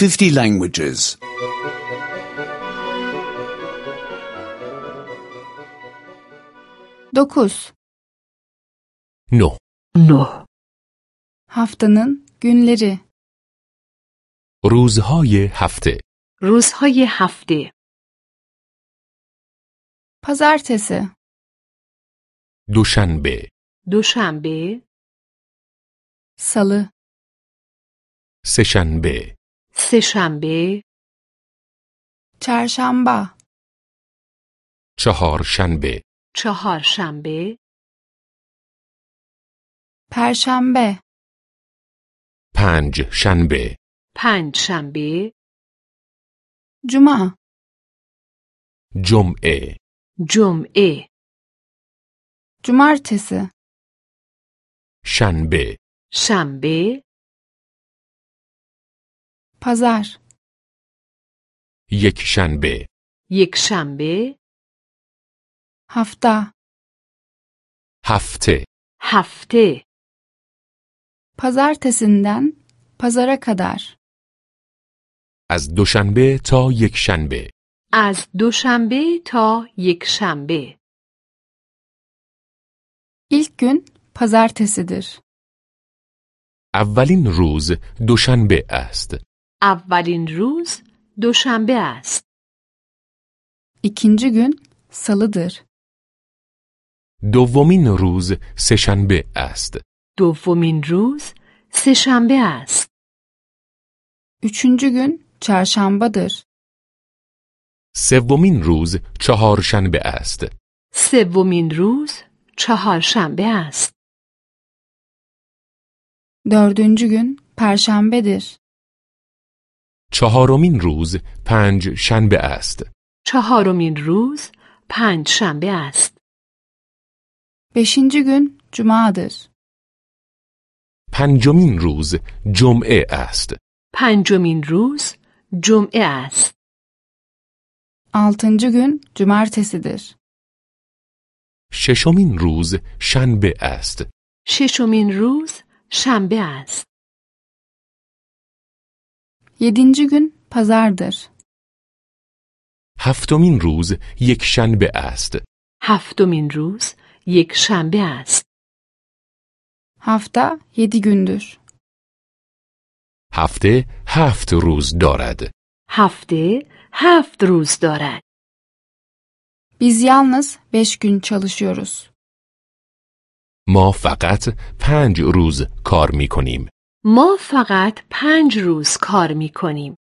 50 languages. 9. 9. 9. Haftanın günleri. روزهای هفته. روزهای هفته. Pazartesi, دوشنبه. دوشنبه. salı, سه‌شنبه. سه‌شنبه. çarşamba, چهارشنبه. چهارشنبه. perşembe, پنجشنبه. پنجشنبه. cuma, جمعه. جمعه. cumartesi, شنبه. شنبه. pazar, یکشنبه. یکشنبه. hafta, هفته. هفته. pazartesinden pazara kadar. از دوشنبه تا یکشنبه. از دوشنبه تا یکشنبه. İlk gün pazartesidir. اولین روز دوشنبه است. اولین روز دوشنبه است. İkinci gün salıdır. دومین روز سه‌شنبه است. دومین روز سه‌شنبه است. Üçüncü gün çarşambadır. سومین روز چهارشنبه است. سومین روز چهارشنبه است. Dördüncü gün perşembedir. چهارمین روز پنجشنبه است. چهارمین روز پنجشنبه است. Beşinci gün cumadır. پنجمین روز جمعه است. پنجمین روز جمعه است. Altıncı gün cumartesidir. ششمین روز شنبه است. ششمین روز شنبه است. Yedinci gün pazardır. هفتمین روز یکشنبه است. هفتمین روز یکشنبه است. Hafta 7 gündür. هفته 7 روز دارد. هفته 7 روز دارد. Biz yalnız 5 gün çalışıyoruz. ما فقط 5 روز کار می کنیم. ما فقط 5 روز کار می کنیم.